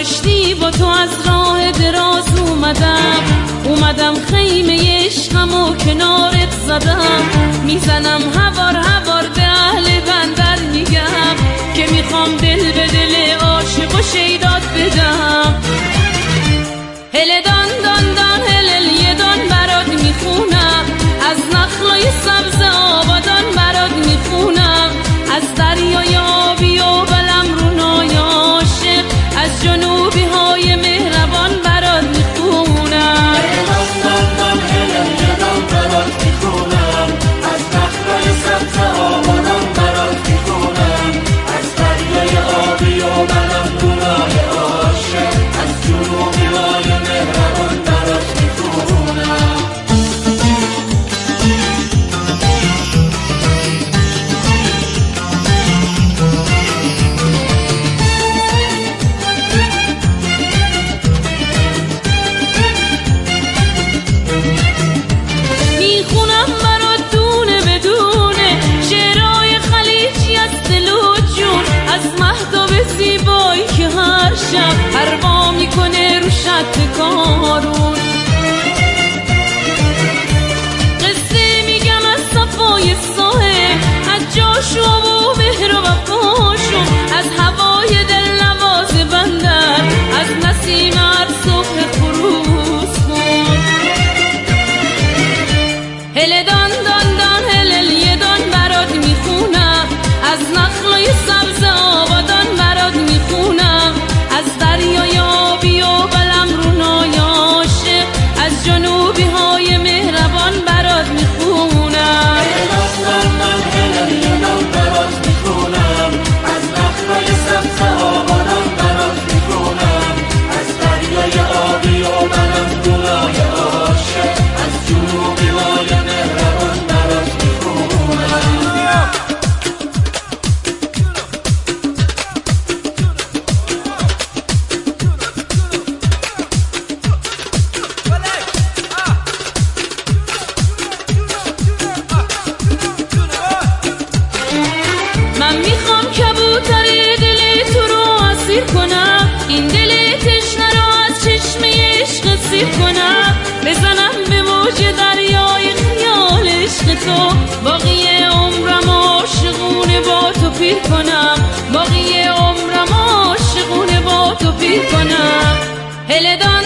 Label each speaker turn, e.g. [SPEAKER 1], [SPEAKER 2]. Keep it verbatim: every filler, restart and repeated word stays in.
[SPEAKER 1] کاشتی با تو از راه دراز اومدم، اومدم خیمه عشقمو کنارت زدم، میزنم هوار هوار به اهل بندر میگم که میخوام دل به دل عاشق و شیدات بدم. هل دان دان دان هلل یه دان برات میخونم، از نخلای سبز آبادان برات میخونم، از دریای آبی و بلم رونای عاشق، از جنوبی های مهربان برات میخونم.
[SPEAKER 2] هل دان دان دان هلل یه دان برات میخونم، از نخلای سبز آبادان برات میخونم، از دریای آبی و بلم رونای عاشق، از جنوبی های مهربان برات میخونم.
[SPEAKER 1] میخونم برات دونه بدونه شعرهای خلیجی از دل و جون، از مهتاب زیبایی که هر شب پروا میکنه رو شط کارون. قصه میگم از صفای ساحل، از جاشو و مهر و وفاشو، از هوای دل نواز بندر، از نسیم هر صبح خروس خون. هل دان دان دان هلل یه دان برات میخونم، از نخلای سبز آبادان برات میخونم، از دریای آبی و بلم رونای عاشق، از جنوبی های مهربان برات میخونم.
[SPEAKER 2] هل دان دان دان هلل یه دان برات میخونم، از نخلای سبز آبادان برات میخونم، از دریای آبی و بلم رونای عاشق، از جنوبی های مهربان برات میخونم.
[SPEAKER 1] من میخوام کبوتر دل تو رو اسیر کنم، این دل تشنه رو از چشمه عشق سیر کنم، بزنم به موج دریای خیال عشق تو، باقی عمرم عاشقونه با تو پیر کنم، باقی عمرم عاشقونه با تو پیر کنم. هل دان